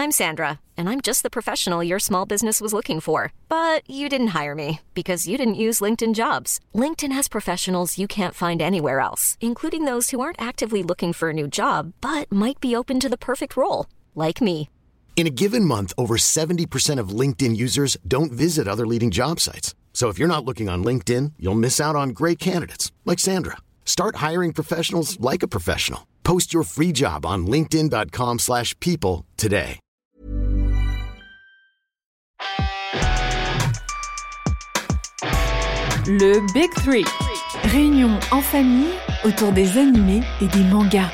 I'm Sandra, and I'm just the professional your small business was looking for. But you didn't hire me because you didn't use LinkedIn Jobs. LinkedIn has professionals you can't find anywhere else, including those who aren't actively looking for a new job, but might be open to the perfect role, like me. In a given month, over 70% of LinkedIn users don't visit other leading job sites. So if you're not looking on LinkedIn, you'll miss out on great candidates like Sandra. Start hiring professionals like a professional. Post your free job on linkedin.com/people today. Le Big Three. Réunion en famille autour des animés et des mangas.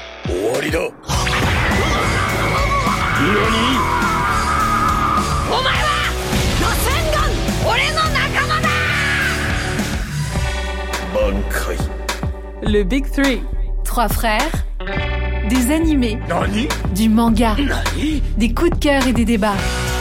Le Big Three. 3 frères, des animés, du manga, des coups de cœur et des débats.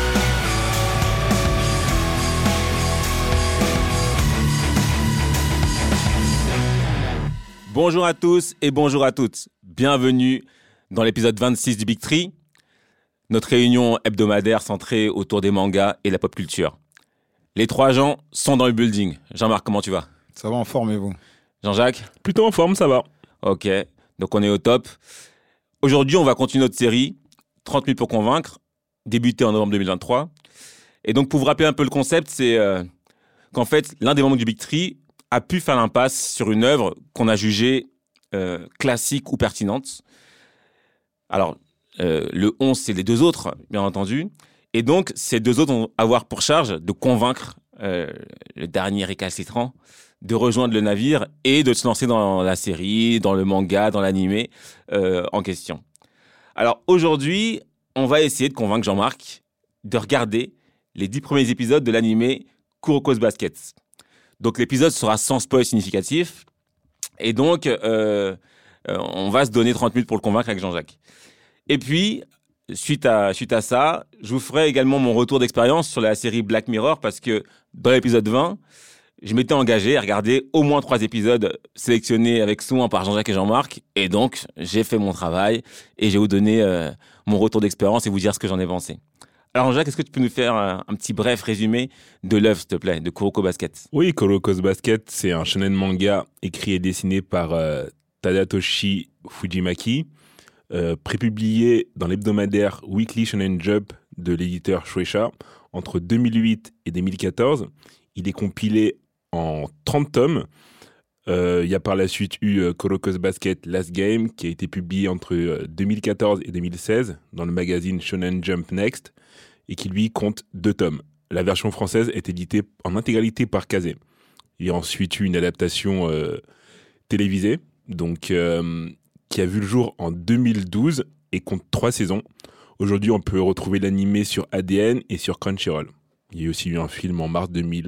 Bonjour à tous et bonjour à toutes. Bienvenue dans l'épisode 26 du Big Three, notre réunion hebdomadaire centrée autour des mangas et de la pop culture. Les 3 gens sont dans le building. Jean-Marc, comment tu vas ? Ça va en forme et vous ? Jean-Jacques ? Plutôt en forme, ça va. Ok, donc on est au top. Aujourd'hui, on va continuer notre série 30 minutes pour convaincre, débutée en novembre 2023. Et donc, pour vous rappeler un peu le concept, c'est qu'en fait, l'un des membres du Big Three a pu faire l'impasse sur une œuvre qu'on a jugée classique ou pertinente. Alors, le 11, c'est les 2 autres, bien entendu. Et donc, ces 2 autres vont avoir pour charge de convaincre le dernier récalcitrant de rejoindre le navire et de se lancer dans la série, dans le manga, dans l'animé en question. Alors aujourd'hui, on va essayer de convaincre Jean-Marc de regarder les 10 premiers épisodes de l'animé Kuroko's Basket. Donc l'épisode sera sans spoil significatif et donc on va se donner 30 minutes pour le convaincre avec Jean-Jacques. Et puis, suite à ça, je vous ferai également mon retour d'expérience sur la série Black Mirror parce que dans l'épisode 20, je m'étais engagé à regarder au moins 3 épisodes sélectionnés avec soin par Jean-Jacques et Jean-Marc. Et donc, j'ai fait mon travail et je vais vous donner mon retour d'expérience et vous dire ce que j'en ai pensé. Alors Jean-Jacques, est-ce que tu peux nous faire un petit bref résumé de l'œuvre, s'il te plaît, de Kuroko Basket ? Oui, Kuroko's Basket, c'est un shonen manga écrit et dessiné par Tadatoshi Fujimaki, prépublié dans l'hebdomadaire Weekly Shonen Jump de l'éditeur Shueisha entre 2008 et 2014. Il est compilé en 30 tomes. Il y a par la suite eu Kuroko's Basket Last Game qui a été publié entre 2014 et 2016 dans le magazine Shonen Jump Next et qui lui compte 2 tomes. La version française est éditée en intégralité par Kazé. Il y a ensuite eu une adaptation télévisée donc, qui a vu le jour en 2012 et compte 3 saisons. Aujourd'hui, on peut retrouver l'animé sur ADN et sur Crunchyroll. Il y a aussi eu un film en mars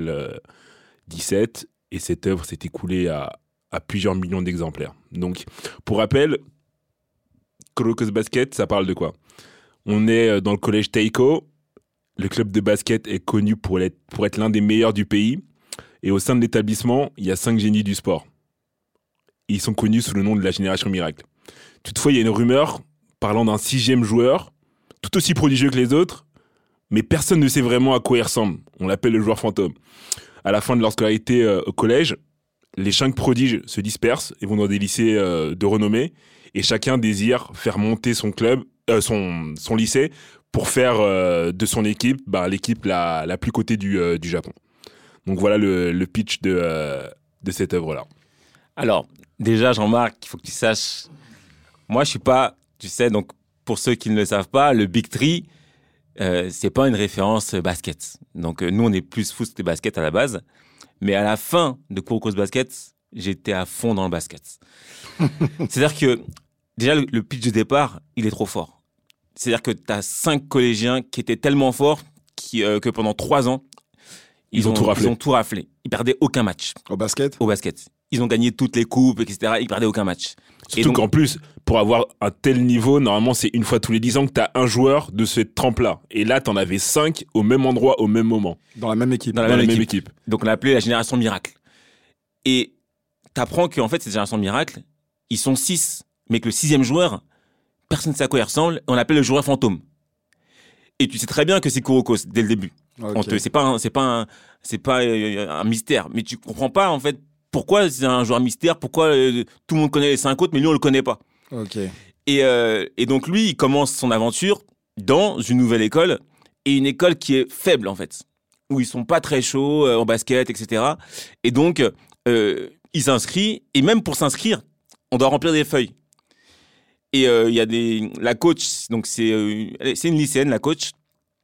2017 et cette œuvre s'est écoulée à plusieurs millions d'exemplaires. Donc, pour rappel, Kuroko's Basket, ça parle de quoi ? On est dans le collège Teiko. Le club de basket est connu pour être l'un des meilleurs du pays. Et au sein de l'établissement, il y a 5 génies du sport. Ils sont connus sous le nom de la Génération Miracle. Toutefois, il y a une rumeur parlant d'un 6e joueur, tout aussi prodigieux que les autres, mais personne ne sait vraiment à quoi il ressemble. On l'appelle le joueur fantôme. À la fin de leur scolarité au collège, les 5 prodiges se dispersent et vont dans des lycées de renommée et chacun désire faire monter son club, son lycée pour faire de son équipe l'équipe la plus cotée du Japon. Donc voilà le pitch de cette œuvre-là. Alors, déjà Jean-Marc, il faut que tu saches, moi je suis pas, tu sais, donc pour ceux qui ne le savent pas, le Big Three, c'est pas une référence basket. Donc nous on est plus foot que basket à la base, mais à la fin de Kuroko's Basket, j'étais à fond dans le basket. C'est-à-dire que déjà le pitch de départ, il est trop fort. C'est-à-dire que tu as 5 collégiens qui étaient tellement forts que pendant 3 ans, ils ont tout raflé. Ils perdaient aucun match. Au basket ? Au basket. Ils ont gagné toutes les coupes, etc. Ils perdaient aucun match. Surtout donc, qu'en plus, pour avoir un tel niveau, normalement, c'est une fois tous les 10 ans que tu as un joueur de ce trempe-là. Et là, tu en avais 5 au même endroit, au même moment. Dans la même équipe. Dans la même équipe. Donc, on l'a appelé la Génération Miracle. Et tu apprends qu'en fait, cette Génération Miracle, ils sont 6. Mais que le 6e joueur, personne ne sait à quoi il ressemble. On l'appelle le joueur fantôme. Et tu sais très bien que c'est Kuroko dès le début. Ok. C'est pas un mystère. Mais tu comprends pas, en fait, pourquoi c'est un joueur mystère, pourquoi tout le monde connaît les 5 autres, mais lui, on le connaît pas. Ok. Et donc, lui, il commence son aventure dans une nouvelle école, et une école qui est faible, en fait, où ils sont pas très chauds en basket, etc. Et donc, il s'inscrit, et même pour s'inscrire, on doit remplir des feuilles. Et il y a la coach, donc c'est une lycéenne, la coach.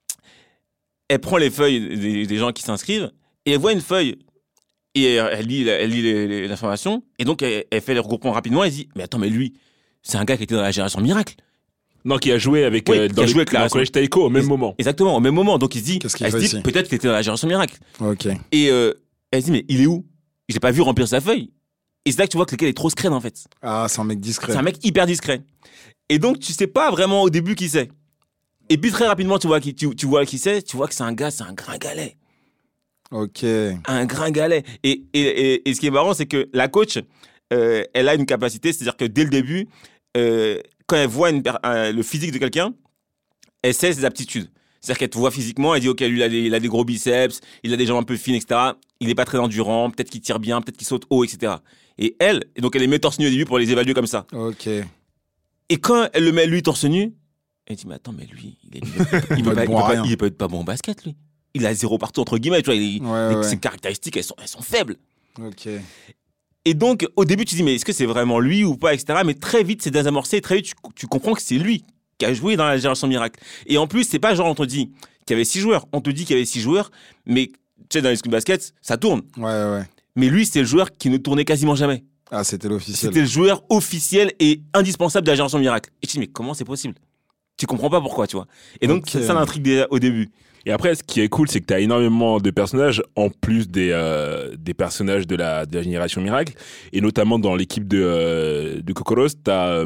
Elle prend les feuilles des gens qui s'inscrivent et elle voit une feuille. Et elle lit l'information. Et donc, elle fait le regroupement rapidement. Elle dit, mais attends, mais lui, c'est un gars qui était dans la Génération Miracle. Non, qui a joué avec Oui, dans le collège Taiko au même moment. Exactement, au même moment. Donc, elle se dit, ici peut-être qu'il était dans la Génération Miracle. Ok. Et elle se dit, mais il est où? Je l'ai pas vu remplir sa feuille. Et c'est là que tu vois que le gars est trop scred, en fait. Ah, c'est un mec discret. C'est un mec hyper discret. Et donc, tu sais pas vraiment au début qui c'est. Et puis, très rapidement, tu vois qui c'est. Tu vois que c'est un gringalet. Ok. Un gringalet. Et ce qui est marrant, c'est que la coach, elle a une capacité, c'est-à-dire que dès le début, quand elle voit le physique de quelqu'un, elle sait ses aptitudes. C'est-à-dire qu'elle te voit physiquement, elle dit, OK, lui, il a des gros biceps, il a des jambes un peu fines, etc. Il n'est pas très endurant, peut-être qu'il tire bien, peut-être qu'il saute haut, etc. Et donc elle les met torse nu au début pour les évaluer comme ça. Ok. Et quand elle le met, lui, torse nu, elle dit, mais attends, mais lui, il peut être pas bon au basket, lui. Il a 0 partout, entre guillemets, tu vois. Ses caractéristiques, elles sont faibles. Ok. Et donc, au début, tu te dis, mais est-ce que c'est vraiment lui ou pas, etc. Mais très vite, c'est désamorcé. Très vite, tu comprends que c'est lui qui a joué dans la Génération Miracle. Et en plus, c'est pas genre, on te dit qu'il y avait 6 joueurs. On te dit qu'il y avait 6 joueurs, mais tu sais, dans les schools basket, ça tourne. Ouais. Mais lui, c'est le joueur qui ne tournait quasiment jamais. Ah, c'était l'officiel. C'était le joueur officiel et indispensable de la Génération Miracle. Et tu te dis, mais comment c'est possible? Tu comprends pas pourquoi, tu vois. Et donc, ça l'intrigue au début. Et après, ce qui est cool, c'est que tu as énormément de personnages, en plus des personnages de la Génération Miracle. Et notamment dans l'équipe de Kokoros, tu as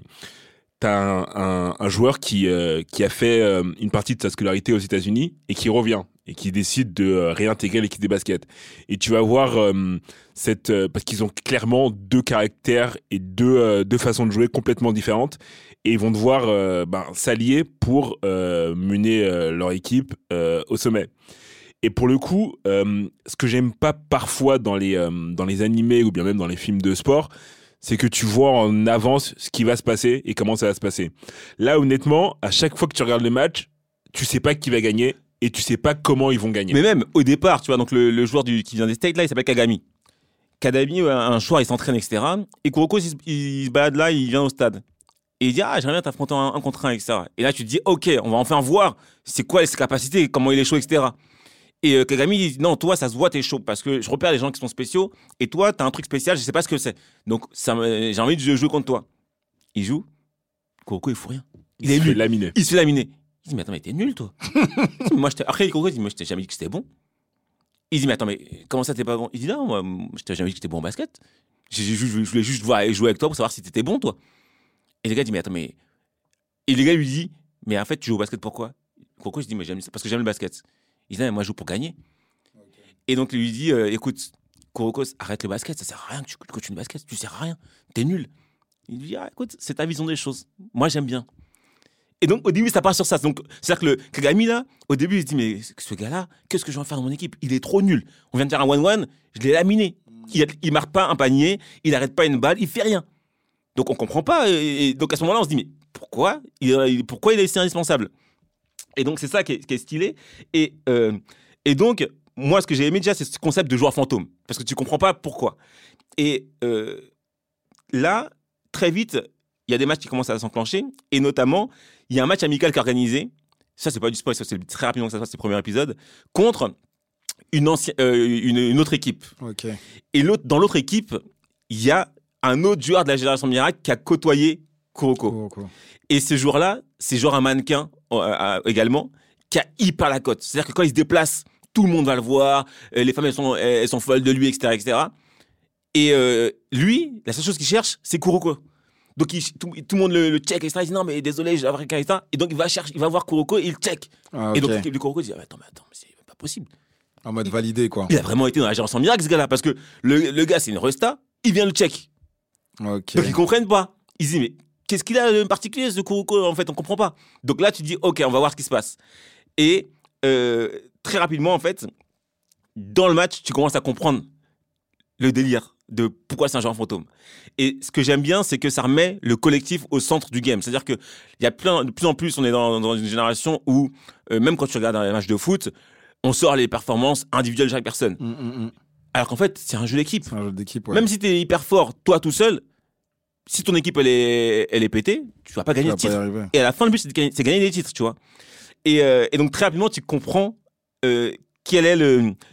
un joueur qui a fait une partie de sa scolarité aux États-Unis et qui revient et qui décide de réintégrer l'équipe des baskets. Et tu vas voir parce qu'ils ont clairement 2 caractères et deux façons de jouer complètement différentes. Et ils vont devoir s'allier pour mener leur équipe au sommet. Et pour le coup, ce que j'aime pas parfois dans les animés ou bien même dans les films de sport, c'est que tu vois en avance ce qui va se passer et comment ça va se passer. Là, honnêtement, à chaque fois que tu regardes le match, tu sais pas qui va gagner et tu sais pas comment ils vont gagner. Mais même au départ, tu vois, donc le joueur qui vient des States, là, il s'appelle Kagami. Kagami, un joueur, il s'entraîne, etc. Et Kuroko, il se balade là, il vient au stade. Et il dit, j'aimerais bien t'affronter un contre un, etc. Et là, tu te dis, OK, on va enfin voir c'est quoi ses capacités, comment il est chaud, etc. Et Kagami dit, non, toi, ça se voit, t'es chaud, parce que je repère les gens qui sont spéciaux, et toi, t'as un truc spécial, je sais pas ce que c'est. Donc, j'ai envie de jouer contre toi. Il joue, Kuroko, il fout rien. Il se fait laminer. Il se fait laminer. Il dit, mais attends, mais t'es nul, toi. Après, Kuroko dit, moi, je t'ai jamais dit que c'était bon. Il dit, mais attends, mais comment ça, t'es pas bon? Il dit, non, moi, je t'ai jamais dit que t'étais bon au basket. Je voulais juste jouer avec toi pour savoir si t'étais bon, toi. Et le gars dit, mais attends, mais. Et le gars lui dit, mais en fait, tu joues au basket pourquoi? Kuroko, je dis, mais j'aime ça parce que j'aime le basket. Il dit, mais moi, je joue pour gagner. Okay. Et donc, il lui dit, écoute, Kuroko, arrête le basket, ça sert à rien que tu coaches le basket, tu sers à rien, t'es nul. Il lui dit, écoute, c'est ta vision des choses. Moi, j'aime bien. Et donc, au début, ça part sur ça. Donc, c'est-à-dire que le Kagami, là, au début, il se dit, mais ce gars-là, qu'est-ce que je vais en faire dans mon équipe? Il est trop nul. On vient de faire un 1-1, je l'ai laminé. Il marque pas un panier, il arrête pas une balle, il fait rien. Donc, on comprend pas. Et donc, à ce moment-là, on se dit, mais pourquoi il est si indispensable? Et donc, c'est ça qui est stylé. Et donc, moi, ce que j'ai aimé déjà, c'est ce concept de joueur fantôme. Parce que tu comprends pas pourquoi. Et là, très vite, il y a des matchs qui commencent à s'enclencher. Et notamment, il y a un match amical qui est organisé. Ça, c'est pas du spoil, ça, c'est très rapidement que ça se passe, c'est le premier épisode. Contre une autre équipe. Okay. Et dans l'autre équipe, il y a un autre joueur de la Génération Miracle qui a côtoyé Kuroko. Et ce joueur-là, c'est genre un mannequin également, qui a hyper la cote. C'est-à-dire que quand il se déplace, tout le monde va le voir, les femmes, elles sont folles de lui, etc., etc. Et lui, la seule chose qu'il cherche, c'est Kuroko. Donc tout le monde le check, etc. Il dit non, mais désolé, j'ai un etc. Et donc il va voir Kuroko et il check. Okay. Et donc l'équipe de Kuroko dit attends, mais c'est pas possible. En mode validé, quoi. Il a vraiment été dans la Génération Miracle, ce gars-là, parce que le gars, c'est une resta, il vient le check. Okay. Donc ils comprennent pas. Ils disent mais qu'est-ce qu'il a de particulier, ce Kuroko? En fait, on comprend pas. Donc là, tu dis, ok, on va voir ce qui se passe. Et très rapidement, en fait, dans le match, tu commences à comprendre le délire de pourquoi c'est un joueur fantôme. Et ce que j'aime bien, c'est que ça remet le collectif au centre du game. C'est-à-dire que il y a de plus en plus, on est dans une génération où, même quand tu regardes un match de foot, on sort les performances individuelles de chaque personne. Alors qu'en fait, c'est un jeu d'équipe. C'est un jeu d'équipe, ouais. Même si tu es hyper fort, toi tout seul, si ton équipe elle est pétée, tu vas pas gagner de titre. Et à la fin, le but, c'est gagner des titres, tu vois. Et donc, très rapidement, tu comprends quel est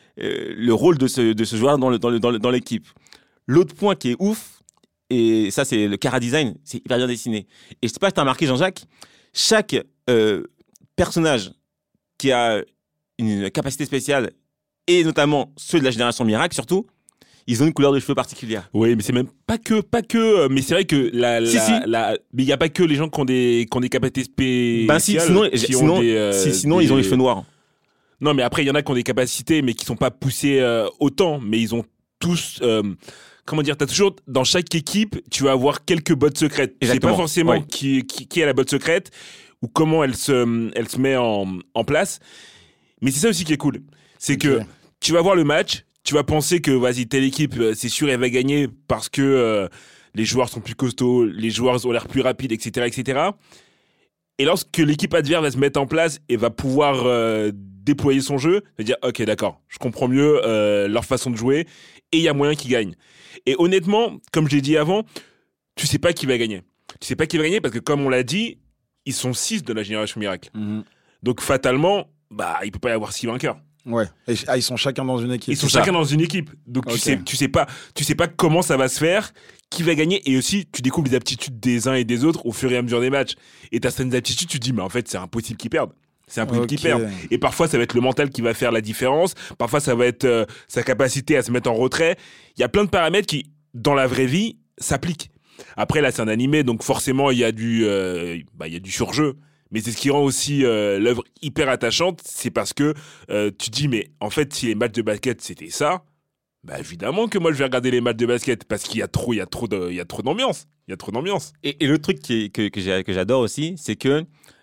le rôle de ce joueur dans l'équipe. L'autre point qui est ouf, et ça, c'est le Chara Design, c'est hyper bien dessiné. Et je sais pas si tu as remarqué, Jean-Jacques, chaque personnage qui a une capacité spéciale, et notamment ceux de la génération Miracle, surtout, ils ont une couleur de cheveux particulière. Oui, mais c'est même pas que, mais c'est vrai que mais il y a pas que les gens qui ont des capacités spéciales. Sinon, ils ont les cheveux noirs. Non, mais après, il y en a qui ont des capacités, mais qui sont pas poussées autant, mais ils ont tous, comment dire, t'as toujours, dans chaque équipe, tu vas avoir quelques bottes secrètes. Tu sais pas forcément qui est la botte secrète, ou comment elle se met en place. Mais c'est ça aussi qui est cool. C'est que tu vas voir le match, tu vas penser que, vas-y, telle équipe, c'est sûr, elle va gagner parce que les joueurs sont plus costauds, les joueurs ont l'air plus rapides, etc., etc. Et lorsque l'équipe adverse va se mettre en place et va pouvoir déployer son jeu, va dire, ok, d'accord, je comprends mieux leur façon de jouer et il y a moyen qu'ils gagnent. Et honnêtement, comme je l'ai dit avant, tu sais pas qui va gagner. Tu sais pas qui va gagner parce que, comme on l'a dit, ils sont 6 de la génération Miracle. Donc, fatalement, il peut pas y avoir 6 vainqueurs. Ouais. Et, ils sont chacun dans une équipe. Ils sont chacun dans une équipe. Donc, tu sais pas comment ça va se faire, qui va gagner. Et aussi, tu découvres les aptitudes des uns et des autres au fur et à mesure des matchs. Et t'as certaines aptitudes, tu te dis, mais en fait, c'est impossible qu'ils perdent. C'est impossible qu'ils perdent. Et parfois, ça va être le mental qui va faire la différence. Parfois, ça va être sa capacité à se mettre en retrait. Il y a plein de paramètres qui, dans la vraie vie, s'appliquent. Après, là, c'est un animé, donc forcément, il y a du surjeu. Mais c'est ce qui rend aussi l'œuvre hyper attachante, c'est parce que tu dis, mais en fait, si les matchs de basket, c'était ça, évidemment que moi, je vais regarder les matchs de basket, parce qu'il y a trop d'ambiance. Il y a trop d'ambiance. Et le truc que j'adore aussi, c'est que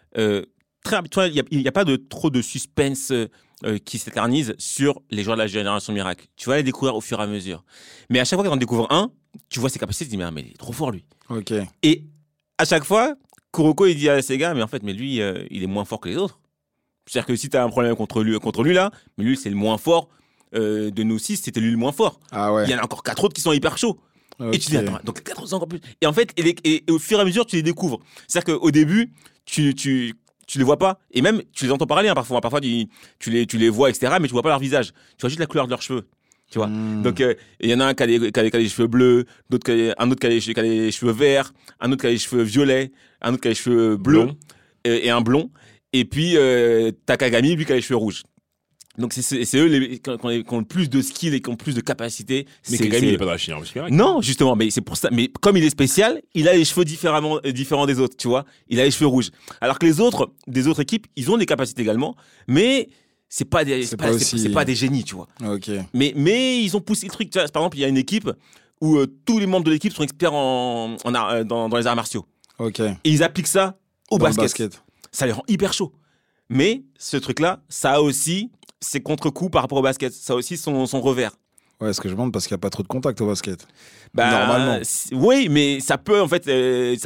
il n'y a pas trop de suspense qui s'éternise sur les joueurs de la génération Miracle. Tu vas les découvrir au fur et à mesure. Mais à chaque fois que tu en découvres un, tu vois ses capacités, tu te dis, mais il est trop fort, lui. Ok. Et à chaque fois, Kuroko, il dit à ces gars, mais en fait, lui, il est moins fort que les autres. C'est-à-dire que si tu as un problème contre lui là, mais lui, c'est le moins fort de nous 6, c'était lui le moins fort. Ah ouais. Il y en a encore 4 autres qui sont hyper chauds. Okay. Et tu dis, attends, donc les 4 autres sont encore plus. Et en fait, et au fur et à mesure, tu les découvres. C'est-à-dire qu'au début, tu les vois pas, et même, tu les entends parler parfois. Parfois, tu les vois, etc., mais tu vois pas leur visage. Tu vois juste la couleur de leurs cheveux. Tu vois. Donc, il y en a un qui a les cheveux bleus, un autre qui a les cheveux verts, un autre qui a les cheveux violets, un autre qui a les cheveux bleus, et un blond. Et puis, t'as Kagami, lui, qui a les cheveux rouges. Donc, c'est eux qui ont le plus de skills et qui ont le plus de capacités. Mais Kagami, il n'est pas dans la génération Miracle. Non, justement, mais c'est pour ça. Mais comme il est spécial, il a les cheveux différents des autres, tu vois. Il a les cheveux rouges. Alors que les autres, des autres équipes, ils ont des capacités également, mais c'est pas des génies, tu vois. Ok. Mais ils ont poussé le truc. Tu vois, par exemple, il y a une équipe où tous les membres de l'équipe sont experts dans les arts martiaux. Ok. Et ils appliquent ça au basket. Ça les rend hyper chauds. Mais ce truc-là, ça a aussi ses contre-coups par rapport au basket. Ça a aussi son revers. Ouais, ce que je demande, parce qu'il n'y a pas trop de contact au basket. Normalement. Oui, mais ça peut, en fait,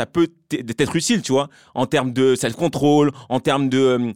être utile, tu vois, en termes de self-control, en termes de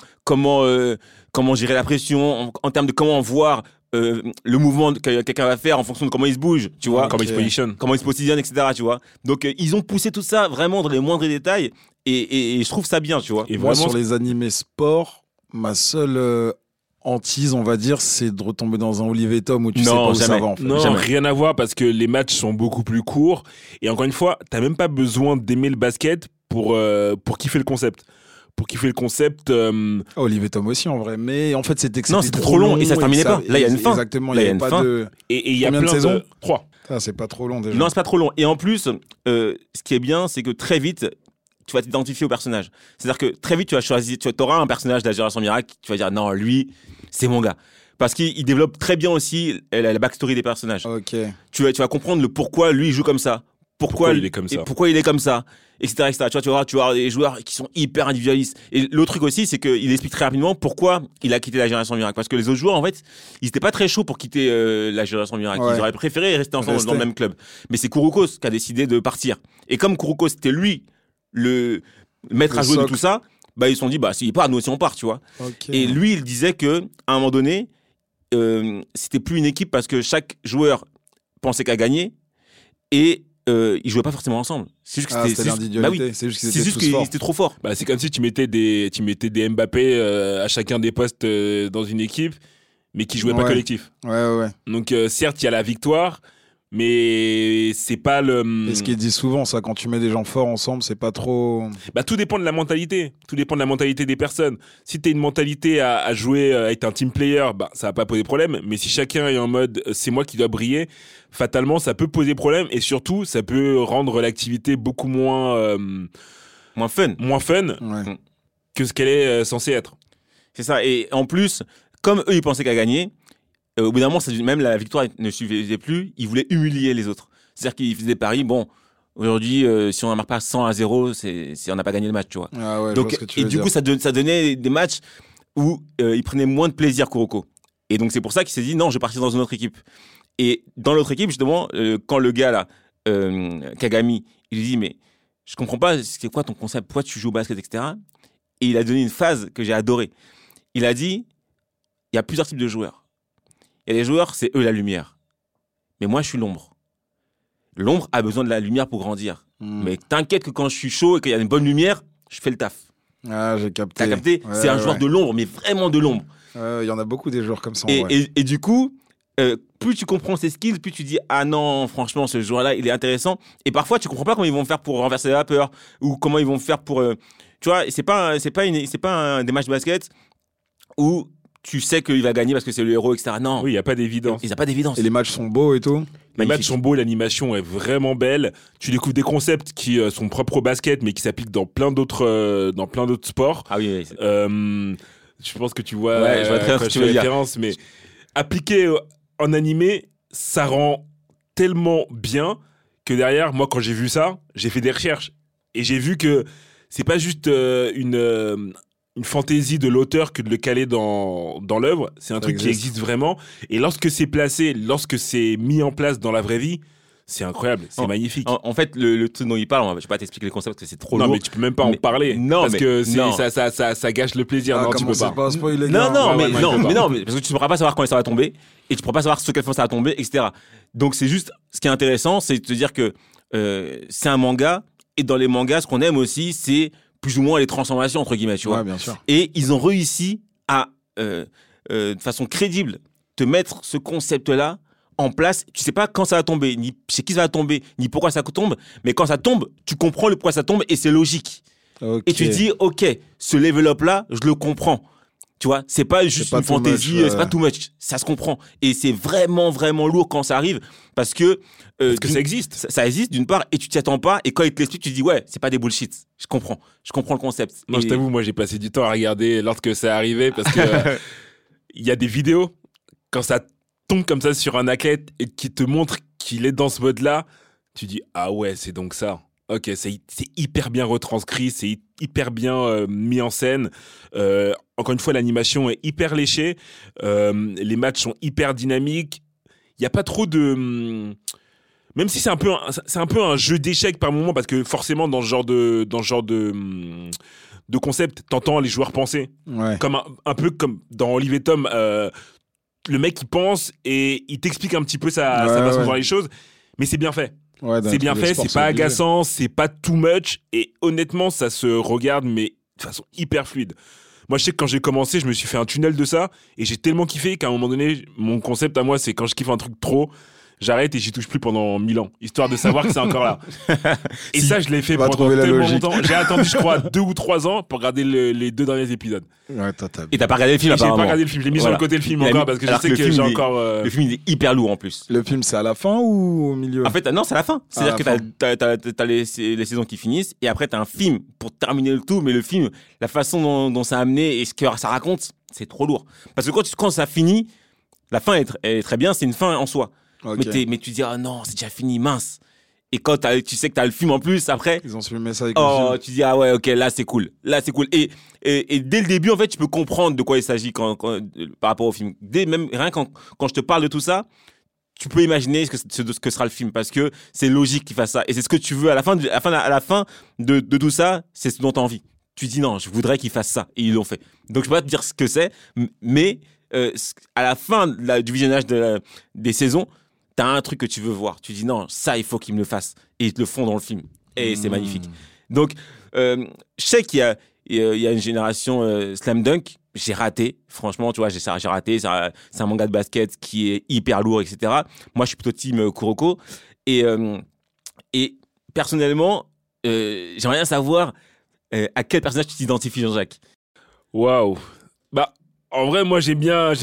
comment gérer la pression, en termes de comment voir le mouvement que quelqu'un va faire en fonction de comment il se bouge, tu vois. Comment il se positionne, etc., tu vois. Donc, ils ont poussé tout ça vraiment dans les moindres détails et je trouve ça bien, tu vois. Et moi, sur les animés sport, ma seule hantise, on va dire, c'est de retomber dans un Olivier Tom où tu sais pas où ça va, en fait. Non, rien à voir, parce que les matchs sont beaucoup plus courts. Et encore une fois, t'as même pas besoin d'aimer le basket pour kiffer le concept. Pour kiffer le concept. Olivier Tom aussi, en vrai. Mais en fait, c'était trop long et ça se terminait pas. Là, il y a une fin. Exactement, il n'y avait pas de. Et il y a plein de saisons. 3. Ça, c'est pas trop long déjà. Non, c'est pas trop long. Et en plus, ce qui est bien, c'est que très vite, tu vas t'identifier au personnage. C'est-à-dire que très vite, tu auras un personnage de la génération Miracle, tu vas dire, non, lui, c'est mon gars. Parce qu'il développe très bien aussi la backstory des personnages. Ok. Tu vas comprendre le pourquoi lui il joue comme ça. pourquoi il est comme ça, etc., etc. Tu vas voir des joueurs qui sont hyper individualistes. Et l'autre truc aussi, c'est qu'il explique très rapidement pourquoi il a quitté la Génération Miracle. Parce que les autres joueurs, en fait, ils étaient pas très chauds pour quitter la Génération Miracle. Ils auraient préféré rester ensemble dans le même club. Mais c'est Kouroukos qui a décidé de partir. Et comme Kouroukos, c'était lui le maître à jouer de tout ça, ils se sont dit, s'il part, nous aussi on part, tu vois. Et lui, il disait que à un moment donné, c'était plus une équipe parce que chaque joueur pensait qu'à gagner et ils jouaient pas forcément ensemble. C'est juste que c'était l'individualité. C'est juste qu'ils étaient trop forts. C'est comme si tu mettais des Mbappé à chacun des postes dans une équipe, mais qui jouaient pas collectif. Ouais. Donc certes, il y a la victoire, mais c'est pas le. Et ce qui est dit souvent, ça, quand tu mets des gens forts ensemble, c'est pas trop. Tout dépend de la mentalité. Tout dépend de la mentalité des personnes. Si t'as une mentalité à jouer, à être un team player, ça va pas poser problème. Mais si chacun est en mode c'est moi qui dois briller, fatalement, ça peut poser problème. Et surtout, ça peut rendre l'activité beaucoup moins fun que ce qu'elle est censée être. C'est ça. Et en plus, comme eux, ils pensaient qu'à gagner. Au bout d'un moment, même la victoire ne suffisait plus. Ils voulaient humilier les autres. C'est-à-dire qu'ils faisaient des paris. Bon, aujourd'hui, si on ne marque pas 100-0, on n'a pas gagné le match, tu vois. Donc, et du coup, ça donnait des matchs où ils prenaient moins de plaisir Kuroko. Et donc, c'est pour ça qu'il s'est dit, non, je vais partir dans une autre équipe. Et dans l'autre équipe, justement, quand le gars, là, Kagami, il lui dit, mais je comprends pas, c'est quoi ton concept? Pourquoi tu joues au basket, etc. Et il a donné une phrase que j'ai adorée. Il a dit, il y a plusieurs types de joueurs. Et les joueurs, c'est eux la lumière. Mais moi, je suis l'ombre. L'ombre a besoin de la lumière pour grandir. Mais t'inquiète que quand je suis chaud et qu'il y a une bonne lumière, je fais le taf. Ah, j'ai capté. T'as capté? C'est un joueur de l'ombre, mais vraiment de l'ombre. Il y en a beaucoup des joueurs comme ça. Et du coup, plus tu comprends ses skills, plus tu dis ah non, franchement, ce joueur-là, il est intéressant. Et parfois, tu comprends pas comment ils vont faire pour renverser la vapeur ou comment ils vont faire pour. Tu vois, c'est pas des matchs de basket où tu sais qu'il va gagner parce que c'est le héros, etc. Non. Oui, il n'y a pas d'évidence. Il n'y a pas d'évidence. Et les matchs sont beaux et tout. Les matchs sont beaux, l'animation est vraiment belle. Tu découvres des concepts qui sont propres au basket, mais qui s'appliquent dans plein d'autres sports. Ah oui. Je pense que tu vois. Ouais, je vois très bien ce que tu veux dire. Mais appliqué en animé, ça rend tellement bien que derrière, moi, quand j'ai vu ça, j'ai fait des recherches et j'ai vu que c'est pas juste une fantaisie de l'auteur que de le caler dans l'œuvre. C'est un truc qui existe vraiment. Et lorsque c'est placé, lorsque c'est mis en place dans la vraie vie, c'est incroyable, c'est magnifique. En fait, le truc dont il parle, je vais pas t'expliquer les concepts parce que c'est trop lourd. Non, mais tu peux même pas en parler. Non, parce que ça gâche le plaisir. Non, tu peux pas. Non, mais parce que tu ne pourras pas savoir quand ça va tomber et tu ne pourras pas savoir sur quelle fois ça va tomber, etc. Donc c'est juste, ce qui est intéressant, c'est de te dire que c'est un manga et dans les mangas, ce qu'on aime aussi, c'est plus ou moins les transformations, entre guillemets, tu vois. Ouais, bien sûr. Et ils ont réussi à, de façon crédible, te mettre ce concept-là en place. Tu sais pas quand ça va tomber, ni chez qui ça va tomber, ni pourquoi ça tombe, mais quand ça tombe, tu comprends le pourquoi ça tombe et c'est logique. Okay. Et tu dis, ok, ce level-up-là, je le comprends. Tu vois, c'est pas juste une fantaisie, c'est pas too much. Ça se comprend. Et c'est vraiment, vraiment lourd quand ça arrive parce que ça existe. Ça existe d'une part et tu t'y attends pas. Et quand il te l'explique, tu te dis, ouais, c'est pas des bullshit. Je comprends le concept. Non, je t'avoue, moi, j'ai passé du temps à regarder lorsque ça arrivait parce que il y a des vidéos, quand ça tombe comme ça sur un athlète et qui te montre qu'il est dans ce mode-là, tu dis, ah ouais, c'est donc ça. Ok, c'est hyper bien retranscrit, c'est hyper bien mis en scène. Encore une fois, l'animation est hyper léchée. Les matchs sont hyper dynamiques. Il n'y a pas trop de... Même si c'est un peu un jeu d'échecs par moment, parce que forcément, dans ce genre de concept, t'entends les joueurs penser. Ouais. Comme un peu comme dans Olive et Tom, le mec, il pense et il t'explique un petit peu sa façon de voir les choses. Mais c'est bien fait. Ouais, c'est bien fait, c'est pas agaçant, c'est pas too much. Et honnêtement, ça se regarde, mais de façon hyper fluide. Moi, je sais que quand j'ai commencé, je me suis fait un tunnel de ça. Et j'ai tellement kiffé qu'à un moment donné, mon concept à moi, c'est quand je kiffe un truc trop, j'arrête et j'y touche plus pendant 1000 ans, histoire de savoir que c'est encore là. Et ça, je l'ai fait pendant tellement longtemps. J'ai attendu, je crois, 2 ou 3 ans pour regarder les 2 derniers épisodes. Ouais, et t'as pas regardé le film, apparemment. J'ai pas regardé le film, je l'ai mis sur le côté le film encore parce que je sais que j'ai encore... Le film, il est hyper lourd en plus. Le film, c'est à la fin ou au milieu? En fait, non, c'est à la fin. C'est-à-dire que t'as les saisons qui finissent et après t'as un film pour terminer le tout, mais le film, la façon dont ça a amené et ce que ça raconte, c'est trop lourd. Parce que quand ça finit, la fin est très bien, c'est une fin en soi. Okay. Mais tu dis, ah non, c'est déjà fini, mince. Et quand tu sais que t'as le film en plus, après. Ils ont filmé ça avec tu dis, ah ouais, ok, là, c'est cool. Là, c'est cool. Et dès le début, en fait, tu peux comprendre de quoi il s'agit par rapport au film. Même rien quand je te parle de tout ça, tu peux imaginer ce que sera le film parce que c'est logique qu'il fasse ça. Et c'est ce que tu veux à la fin de tout ça, c'est ce dont tu as envie. Tu dis non, je voudrais qu'ils fassent ça. Et ils l'ont fait. Donc, je peux pas te dire ce que c'est, mais à la fin du visionnage des saisons, t'as un truc que tu veux voir. Tu dis non, ça, il faut qu'ils me le fassent. Et ils te le font dans le film. Et c'est magnifique. Donc, je sais qu'il y a une génération Slam Dunk. J'ai raté. Franchement, tu vois, j'ai raté. C'est un manga de basket qui est hyper lourd, etc. Moi, je suis plutôt team Kuroko. Et personnellement, j'aimerais bien savoir à quel personnage tu t'identifies, Jean-Jacques. Waouh. Bah, en vrai, moi, j'aime bien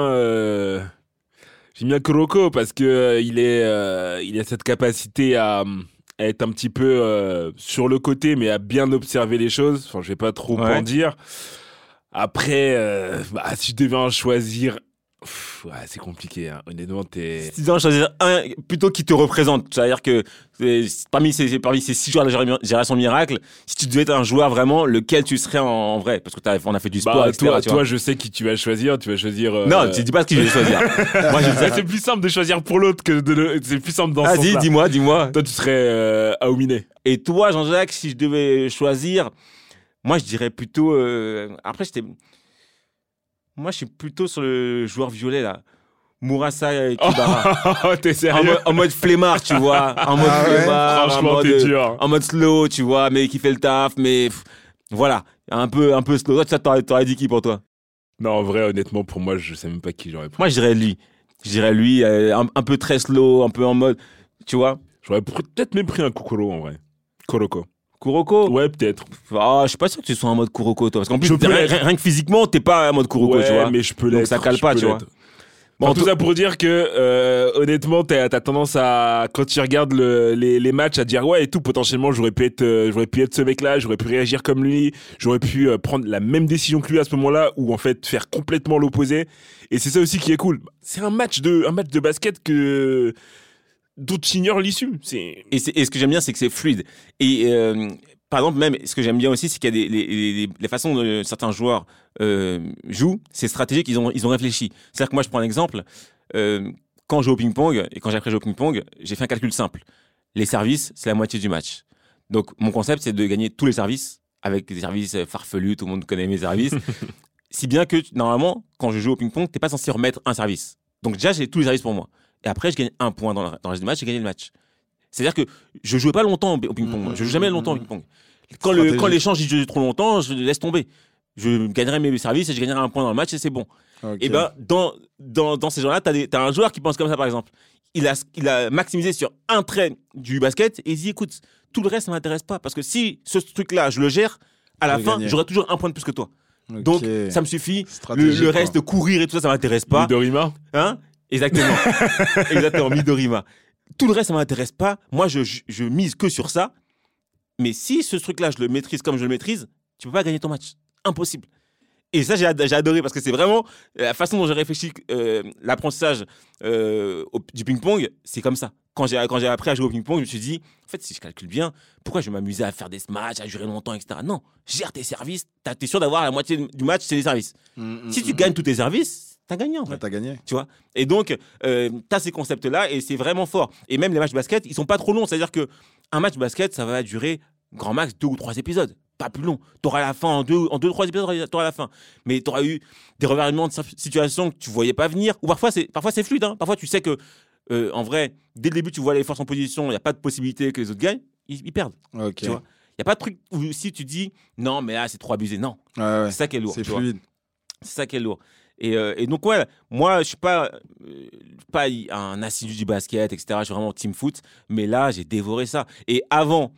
Kuroko parce que il a cette capacité à être un petit peu sur le côté, mais à bien observer les choses. Enfin, je vais pas trop en dire. Après, si je devais en choisir, c'est compliqué. Hein. Honnêtement, Si tu devais en choisir un plutôt qui te représente, c'est-à-dire que parmi ces 6 joueurs de la Génération Miracle, si tu devais être un joueur vraiment, lequel tu serais en vrai? Parce qu'on a fait du sport, etc. Toi, je sais qui tu vas choisir. Tu vas choisir. Non, tu dis pas ce que je vais choisir. Moi, c'est plus simple de choisir pour l'autre que c'est plus simple dans ce sens-là. Vas-y, dis-moi. Toi, tu serais Aomine. Et toi, Jean-Jacques, si je devais choisir, moi, je dirais plutôt. Après, moi, je suis plutôt sur le joueur violet, là. Murasa Kibara. T'es sérieux? En mode flemmard, tu vois. En mode flemmard. Franchement, t'es dur. En mode slow, tu vois, mais qui fait le taf, mais voilà. Un peu slow. Toi, t'aurais dit qui pour toi? Non, en vrai, honnêtement, pour moi, je sais même pas qui j'aurais pris. Moi, je dirais lui. Un peu très slow, un peu en mode, tu vois. J'aurais peut-être même pris un Kokoro, en vrai. Kuroko? Ouais, peut-être. Je suis pas sûr que tu sois en mode Kuroko, toi. Parce qu'en plus, rien que physiquement, t'es pas en mode Kuroko, tu vois. Mais je peux l'être. Donc ça cale pas, tu vois. Bon, tout ça pour dire que, honnêtement, t'as tendance à, quand tu regardes les matchs, à dire ouais et tout, potentiellement, j'aurais pu être ce mec-là, j'aurais pu réagir comme lui, j'aurais pu prendre la même décision que lui à ce moment-là, ou en fait faire complètement l'opposé. Et c'est ça aussi qui est cool. C'est un match de basket dont tu ignores l'issue. Et ce que j'aime bien, c'est que c'est fluide. Et par exemple, même, ce que j'aime bien aussi, c'est qu'il y a les façons dont certains joueurs jouent, c'est stratégique, ils ont réfléchi. C'est-à-dire que moi, je prends un exemple. Quand je joue au ping-pong, et quand j'ai appris à jouer au ping-pong, j'ai fait un calcul simple. Les services, c'est la moitié du match. Donc, mon concept, c'est de gagner tous les services, avec des services farfelus, tout le monde connaît mes services. Si bien que, normalement, quand je joue au ping-pong, t'es pas censé remettre un service. Donc déjà, j'ai tous les services pour moi. Et après, je gagne un point dans le reste du match, j'ai gagné le match. C'est-à-dire que je jouais pas longtemps au ping-pong. Je joue jamais longtemps au ping-pong. Quand l'échange il dure trop longtemps, je laisse tomber. Je gagnerai mes services et je gagnerai un point dans le match et c'est bon. Okay. Et ben dans ces gens-là, t'as un joueur qui pense comme ça, par exemple. Il a maximisé sur un trait du basket et il dit écoute, tout le reste ça m'intéresse pas parce que si ce truc-là je le gère, à la fin j'aurai toujours un point de plus que toi. Okay. Donc ça me suffit. Le reste de courir et tout ça m'intéresse pas. Midorima. Hein? Exactement. Exactement, Midorima. Tout le reste, ça ne m'intéresse pas. Moi, je mise que sur ça. Mais si ce truc-là, je le maîtrise comme je le maîtrise, tu ne peux pas gagner ton match. Impossible. Et ça, j'ai adoré parce que c'est vraiment la façon dont j'ai réfléchi l'apprentissage du ping-pong, c'est comme ça. Quand j'ai appris à jouer au ping-pong, je me suis dit, en fait, si je calcule bien, pourquoi je vais m'amuser à faire des matchs, à durer longtemps, etc. Non, gère tes services. T'es sûr d'avoir la moitié du match, c'est les services. Si tu gagnes tous tes services, t'as gagné en fait. T'as gagné. Tu vois. Et donc, t'as ces concepts-là et c'est vraiment fort. Et même les matchs de basket, ils sont pas trop longs. C'est-à-dire qu'un match de basket, ça va durer grand max 2 ou 3 épisodes. Pas plus long. T'auras la fin en 2 ou 3 épisodes, t'auras la fin. Mais t'auras eu des revirements de situation que tu voyais pas venir. Ou parfois c'est fluide. Hein. Parfois tu sais que, en vrai, dès le début, tu vois les forces en position, il n'y a pas de possibilité que les autres gagnent, ils perdent. Okay. Tu vois. Il n'y a pas de truc où si tu dis non, mais là c'est trop abusé. Non. Ouais. C'est ça qui est lourd. C'est fluide. C'est ça qui est lourd. Et donc, ouais, moi, je suis pas un assidu du basket, etc. Je suis vraiment team foot. Mais là, j'ai dévoré ça. Et avant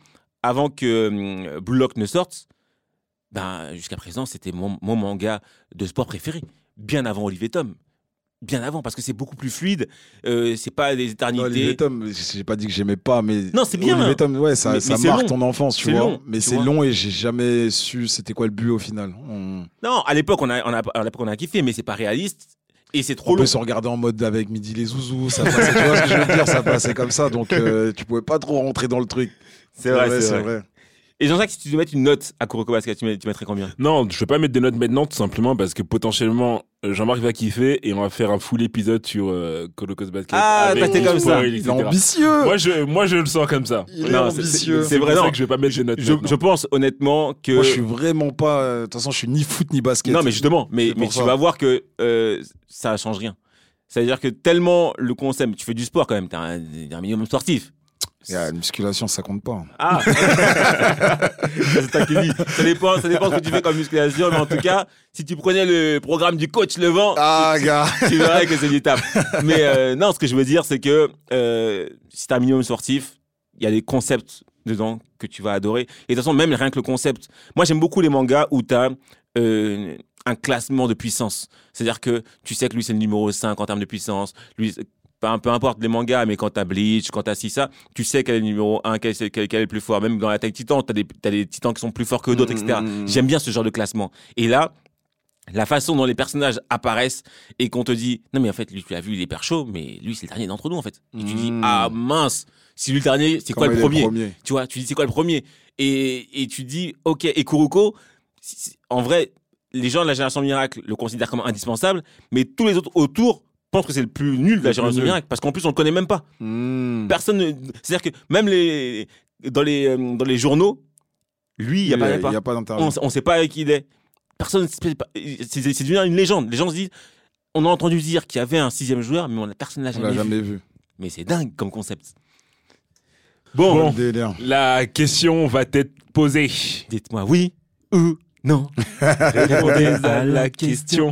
que Blue Lock ne sorte, jusqu'à présent, c'était mon manga de sport préféré. Bien avant Olivier Tom. Bien avant, parce que c'est beaucoup plus fluide. C'est pas des éternités. Non, Olivier Tom, j'ai pas dit que j'aimais pas, mais. Non, c'est bien. Olivier Tom, ouais, ça marque ton enfance, tu vois. Long, mais c'est long et j'ai jamais su c'était quoi le but au final. Non, à l'époque, on a kiffé, mais c'est pas réaliste. Et c'est trop on long. peut se regarder en mode avec Midi les Zouzous, ça passait, tu vois ce que je veux dire, ça passait comme ça, donc tu pouvais pas trop rentrer dans le truc. C'est vrai. Et Jean-Jacques, si tu devais mettre une note à Kuroko Basket, tu mettrais combien? Non, je vais pas mettre des notes maintenant, tout simplement parce que potentiellement, Jean-Marc va kiffer et on va faire un full épisode sur Kuroko Basket. Ah, avec t'es comme ça. Il est ambitieux. Moi, je le sens comme ça. Il est ambitieux. C'est vrai, que je vais pas mettre des notes. Je pense honnêtement que. Moi, je suis vraiment pas. De toute façon, je suis ni foot ni basket. Non, mais justement, mais tu vas voir que ça change rien. C'est-à-dire que tellement le concept, tu fais du sport quand même, t'es un minimum sportif. La musculation, ça compte pas. Ah c'est toi qui dis. Ça dépend ce que tu fais comme musculation, mais en tout cas, si tu prenais le programme du coach Levent, tu verrais que c'est du taf. Mais non, ce que je veux dire, c'est que si t'as un minimum sportif, il y a des concepts dedans que tu vas adorer. Et de toute façon, même rien que le concept. Moi, j'aime beaucoup les mangas où t'as un classement de puissance. C'est-à-dire que tu sais que lui, c'est le numéro 5 en termes de puissance. Lui, peu importe les mangas, mais quand t'as Bleach, quand t'as ça, tu sais quel est le numéro 1, quel est le plus fort. Même dans l'Attaque Titan, t'as des titans qui sont plus forts que d'autres, etc. J'aime bien ce genre de classement. Et là, la façon dont les personnages apparaissent et qu'on te dit, non mais en fait, lui, tu l'as vu, il est hyper chaud, mais lui, c'est le dernier d'entre nous, en fait. Et tu dis, ah mince, si lui le dernier, c'est quoi le premier? Tu vois, tu dis, c'est quoi le premier? Et tu dis, ok, et Kuroko, en vrai, les gens de la Génération Miracle le considèrent comme indispensable, mais tous les autres autour pense que c'est le plus nul de la Génération Miracle parce qu'en plus on le connaît même pas. Personne, c'est-à-dire que même dans les journaux, lui il y a pas d'interview. On sait pas qui il est. Personne, c'est devenu une légende. Les gens se disent, on a entendu dire qu'il y avait un 6e joueur, mais personne ne l'a jamais vu. Mais c'est dingue comme concept. Bon, la question va être posée. Dites-moi oui ou non. Répondez à la question.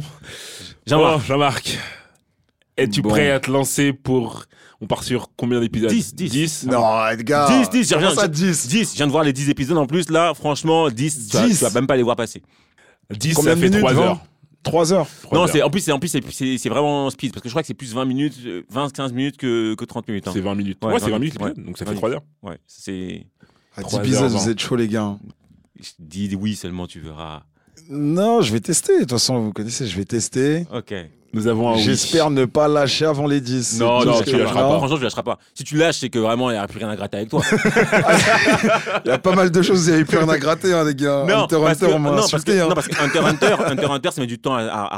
Jean-Marc. Es-tu prêt à te lancer pour... On part sur combien d'épisodes? 10. Non, Edgar. 10. Je viens de voir les 10 épisodes en plus. Là, franchement, 10. Tu vas même pas les voir passer. 10, ça fait 3 heures. 3 heures. Non, en plus, c'est vraiment speed. Parce que je crois que c'est plus 20-15 minutes que 30 minutes. Hein. C'est 20 minutes. Ouais, c'est 20 minutes, donc ça fait 3 heures. Ouais, c'est... 10 épisodes, vous êtes chaud, les gars. Je dis oui seulement, tu verras. Non, je vais tester. De toute façon, vous connaissez, je vais tester. Ok. Nous avons J'espère ne pas lâcher avant les 10. Non, tu lâcheras pas. Franchement, tu lâcheras pas. Si tu lâches, c'est que vraiment, il n'y a plus rien à gratter avec toi. Il y a pas mal de choses, il n'y a plus rien à gratter, hein, les gars. Hunter, on m'a insulté. Parce que Hunter, ça met du temps à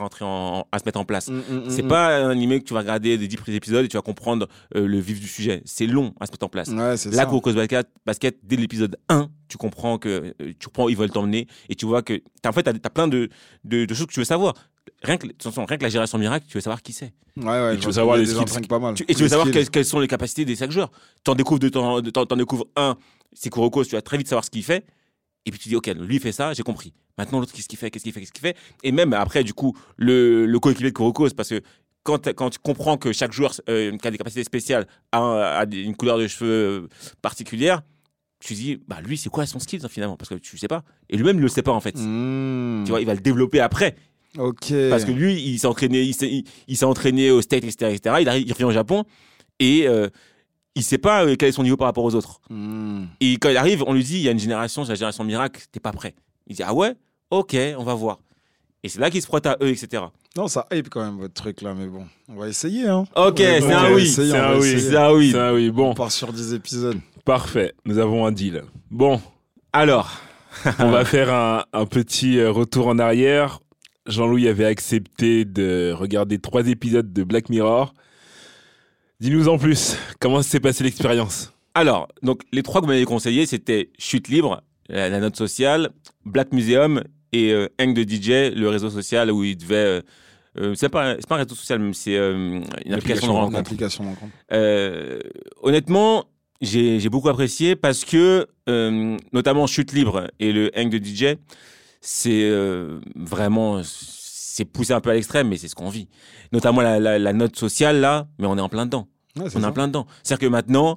se mettre en place. C'est pas un animé que tu vas regarder des 10 épisodes et tu vas comprendre le vif du sujet. C'est long à se mettre en place. Ouais, c'est là, Kuroko Basket, dès l'épisode 1, tu comprends où ils veulent t'emmener et tu vois que t'as plein de choses que tu veux savoir. Rien que la Génération Miracle, tu veux savoir qui c'est. Ouais, et tu veux savoir les skills. Pas mal. Et tu veux savoir quelles sont les capacités des chaque joueur. T'en découvres un, c'est Kuroko, tu vas très vite savoir ce qu'il fait. Et puis tu dis, ok, lui il fait ça, j'ai compris. Maintenant l'autre, qu'est-ce qu'il fait. Et même après, du coup, le coéquipier de Kuroko, c'est parce que quand tu comprends que chaque joueur qui a des capacités spéciales a une couleur de cheveux particulière, tu dis, bah lui, c'est quoi son skill finalement? Parce que tu sais pas. Et lui-même, il le sait pas en fait. Tu vois, il va le développer après. Ok. Parce que lui, il s'est entraîné au State, etc. Il revient au Japon et il sait pas quel est son niveau par rapport aux autres. Et quand il arrive, on lui dit, il y a une génération, c'est la Génération Miracle, t'es pas prêt. Il dit, ah ouais? Ok, on va voir. Et c'est là qu'il se frotte à eux, etc. Non, ça hype quand même votre truc là, mais bon, on va essayer. Hein. Ok, c'est un oui. C'est un oui. Bon. On part sur 10 épisodes. Parfait, nous avons un deal. Bon, alors, on va faire un petit retour en arrière. Jean-Louis avait accepté de regarder 3 épisodes de Black Mirror. Dis-nous en plus, comment s'est passée l'expérience? Alors, donc les 3 que vous m'avez conseillés, c'était Chute Libre, la note sociale, Black Museum et Hang de DJ, le réseau social où il devait... c'est pas un réseau social, mais c'est une application de rencontre. Honnêtement, j'ai beaucoup apprécié parce que, notamment Chute Libre et le Hang de DJ, c'est vraiment... C'est poussé un peu à l'extrême, mais c'est ce qu'on vit. Notamment la note sociale, là, mais on est en plein dedans. Ouais, on est en plein dedans. C'est-à-dire que maintenant,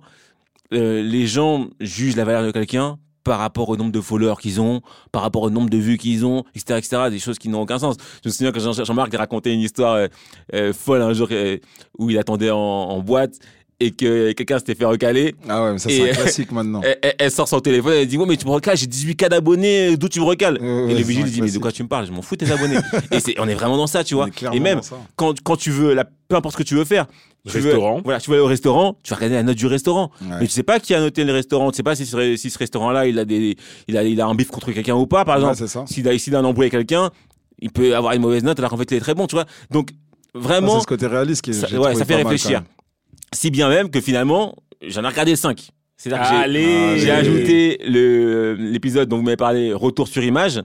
les gens jugent la valeur de quelqu'un par rapport au nombre de followers qu'ils ont, par rapport au nombre de vues qu'ils ont, etc., des choses qui n'ont aucun sens. Je me souviens que Jean-Marc racontait une histoire folle un jour où il attendait en boîte et que quelqu'un s'était fait recaler. Ah ouais, mais ça c'est un classique maintenant. Elle sort son téléphone, elle dit ouais mais tu me recales, j'ai 18K d'abonnés, d'où tu me recales? Et le vigile dit mais de quoi tu me parles? Je m'en fous tes abonnés. Et on est vraiment dans ça, tu vois. Et même quand tu veux, peu importe ce que tu veux faire. Tu veux aller au restaurant, tu vas regarder la note du restaurant. Ouais. Mais tu sais pas qui a noté le restaurant, tu sais pas si ce restaurant-là, il a un bif contre quelqu'un ou pas, par exemple. S'il a un embrouille avec quelqu'un, il peut avoir une mauvaise note alors qu'en fait il est très bon, tu vois. Donc vraiment. C'est ce côté réaliste qui est. Ça fait réfléchir. Si bien même que finalement, j'en ai regardé 5. C'est-à-dire que j'ai ajouté l'épisode dont vous m'avez parlé, Retour sur image.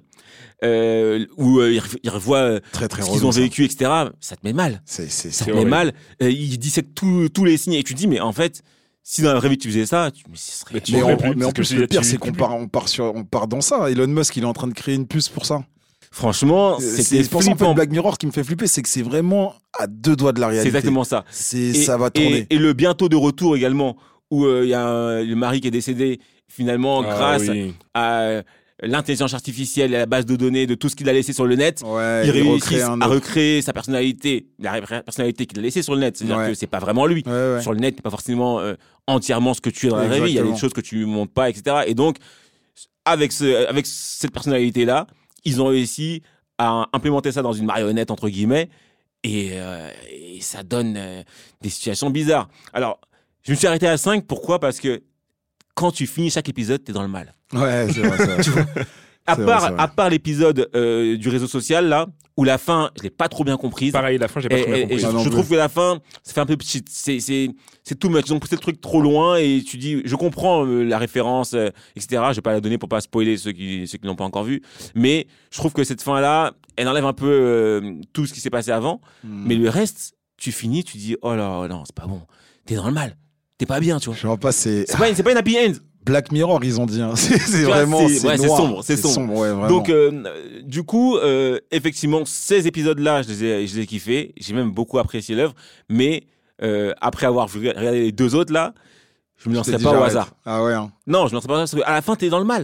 Où il revoit ce qu'ils ont vécu, etc. Ça te met mal. Ça te met mal. Il dissèque tous les signes et tu te dis, mais en fait, si dans la vraie vie tu faisais ça, mais en plus, le pire, c'est qu'on part dans ça. Elon Musk, il est en train de créer une puce pour ça. Franchement, c'est pour ça que Black Mirror qui me fait flipper, c'est que c'est vraiment à 2 doigts de la réalité. C'est exactement ça. Ça va tourner. Et le bientôt de retour également, où il y a le mari qui est décédé, finalement, grâce à l'intelligence artificielle et la base de données de tout ce qu'il a laissé sur le net, il réussit à recréer sa personnalité, la personnalité qu'il a laissée sur le net. C'est-à-dire que c'est pas vraiment lui. Sur le net, c'est pas forcément entièrement ce que tu es dans la vraie vie. Il y a des choses que tu montres pas, etc. Et donc, avec cette personnalité-là, ils ont réussi à implémenter ça dans une marionnette, entre guillemets, et ça donne des situations bizarres. Alors, je me suis arrêté à 5, pourquoi ? Parce que quand tu finis chaque épisode, t'es dans le mal. Ouais, c'est vrai. Tu vois, à part l'épisode du réseau social, là, où la fin, je l'ai pas trop bien comprise. Pareil, la fin, j'ai pas trop bien compris. Je trouve que la fin, ça fait un peu petit. C'est too much. Ils ont poussé le truc trop loin et tu dis, je comprends la référence, etc. Je vais pas la donner pour pas spoiler ceux qui l'ont pas encore vu. Mais je trouve que cette fin-là, elle enlève un peu tout ce qui s'est passé avant. Mais le reste, tu finis, tu dis, oh là, non, c'est pas bon. T'es dans le mal. T'es pas bien, tu vois. Je vois pas, c'est pas une happy end. Black Mirror, ils ont dit. Hein. C'est vraiment. C'est sombre. C'est sombre. Ouais, vraiment. Donc, du coup, effectivement, ces épisodes-là, je les ai kiffés. J'ai même beaucoup apprécié l'œuvre. Mais après avoir regardé les 2 autres, là, je me lancerai pas au hasard. Ah ouais. Hein. Non, je me lancerai pas au hasard parce qu'à la fin, t'es dans le mal.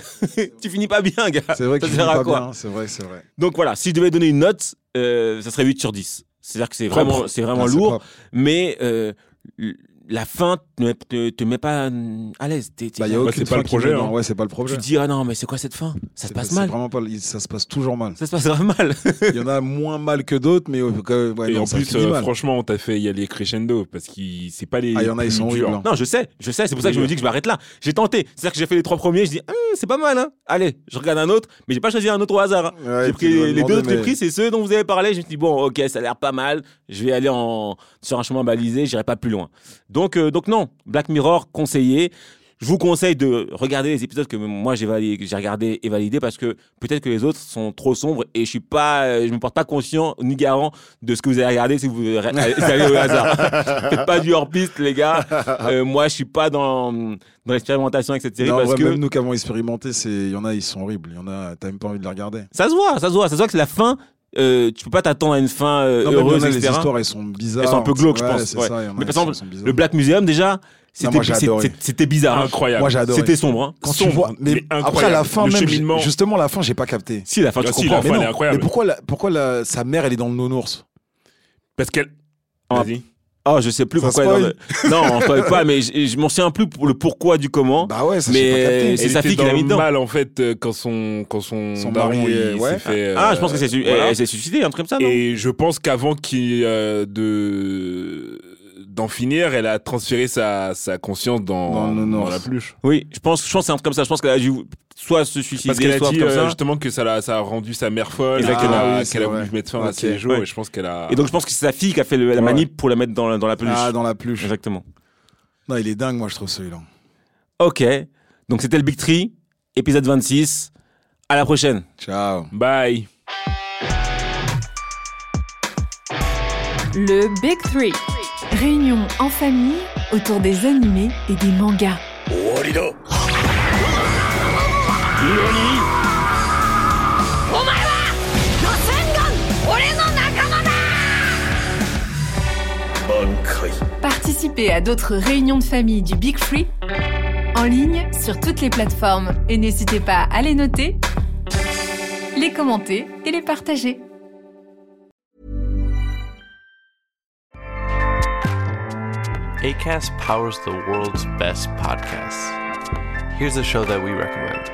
Tu finis pas bien, gars. C'est vrai que tu finis pas bien. C'est vrai. Donc voilà, si je devais donner une note, ça serait 8 sur 10. C'est-à-dire que c'est vraiment lourd. Mais la fin te met pas à l'aise. C'est pas le projet. Ouais, c'est pas le projet. Tu te dis, ah non, mais c'est quoi cette fin? Ça se passe mal. Vraiment pas, ça se passe toujours mal. Ça se passe vraiment mal. Il y en a moins mal que d'autres, mais et en plus, franchement, on t'a fait y aller crescendo parce que c'est pas les. Ah, il y en a, ils sont horribles. Non, je sais. C'est pour ça que je me dis que je m'arrête là. J'ai tenté. C'est-à-dire que j'ai fait les 3 premiers. Je dis, c'est pas mal, hein. Allez, je regarde un autre, mais j'ai pas choisi un autre au hasard. Hein. J'ai pris les 2 autres que j'ai pris, c'est ceux dont vous avez parlé. Je me suis dit, bon, ok, ça a l'air pas mal. Je vais aller sur un chemin balisé. J'irai pas plus loin. Donc non. Black Mirror, conseillé. Je vous conseille de regarder les épisodes que moi j'ai regardé et validé parce que peut-être que les autres sont trop sombres et je me porte pas conscient ni garant de ce que vous avez regardé si vous allez au hasard. Faites pas du hors-piste, les gars. Moi, je suis pas dans l'expérimentation avec cette série parce que même nous qui avons expérimenté, il y en a, ils sont horribles. Il y en a, t'as même pas envie de les regarder. Ça se voit que c'est la fin. Tu peux pas t'attendre à une fin heureuse, etc. Les histoires, elles sont bizarres. Elles sont un peu glauques, je pense. Ouais. Mais par exemple, le Black Museum, déjà, c'était bizarre. Incroyable. Moi, j'ai adoré. C'était sombre. Hein. Quand tu vois, mais après la fin, même, justement, la fin, j'ai pas capté. Si, la fin, tu comprends. La fin, elle est incroyable. Mais pourquoi sa mère, elle est dans le nounours? Parce qu'elle. Vas-y. Oh, je sais plus pourquoi. Non, on spoil pas, mais je m'en souviens plus pour le pourquoi du comment. Bah ouais, ça mais pas capté. C'est sa fille qui l'a mis dedans. Mal en fait quand son mari s'est fait. Je pense que elle s'est suicidée, un truc comme ça. Non et je pense qu'avant d'en finir, elle a transféré sa conscience dans la peluche. Oui, je pense que c'est un truc comme ça. Je pense qu'elle a dû soit se suicider, parce qu'elle a soit dit comme ça. justement que ça a rendu sa mère folle, qu'elle a voulu mettre fin à ses jours, et je pense qu'elle a. Et donc je pense que c'est sa fille qui a fait la manip pour la mettre dans la peluche. Ah, dans la peluche. Exactement. Non, il est dingue, moi je trouve celui-là. Ok, donc c'était le Big 3, épisode 26. À la prochaine. Ciao. Bye. Le Big 3. Réunion en famille autour des animés et des mangas. Participez à d'autres réunions de famille du Big 3 en ligne sur toutes les plateformes et n'hésitez pas à les noter, les commenter et les partager. Acast powers the world's best podcasts. Here's a show that we recommend.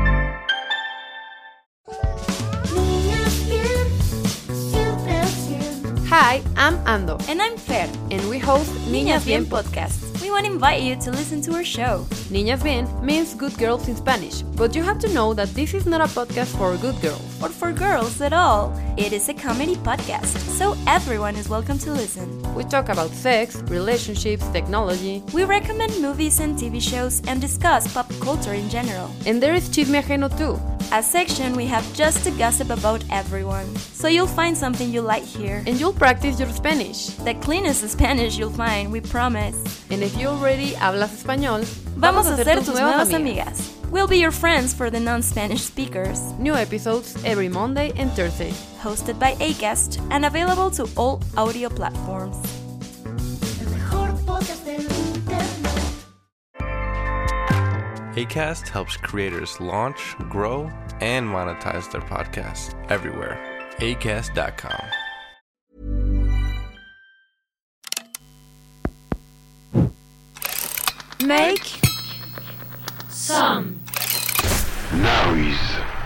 Hi, I'm Ando. And I'm Fer. And we host Niñas Bien podcast. We want to invite you to listen to our show. Niñas Bien means good girls in Spanish, but you have to know that this is not a podcast for good girls. Or for girls at all. It is a comedy podcast, so everyone is welcome to listen. We talk about sex, relationships, technology. We recommend movies and TV shows and discuss pop culture in general. And there is Chisme Ajeno too. A section we have just to gossip about everyone. So you'll find something you like here. And you'll practice your Spanish. The cleanest Spanish you'll find, we promise. And if you already hablas español, vamos a ser tus nuevas amigas. We'll be your friends for the non-Spanish speakers. New episodes every Monday and Thursday. Hosted by Acast and available to all audio platforms. Acast helps creators launch, grow, and monetize their podcasts everywhere. Acast.com. Make some noise.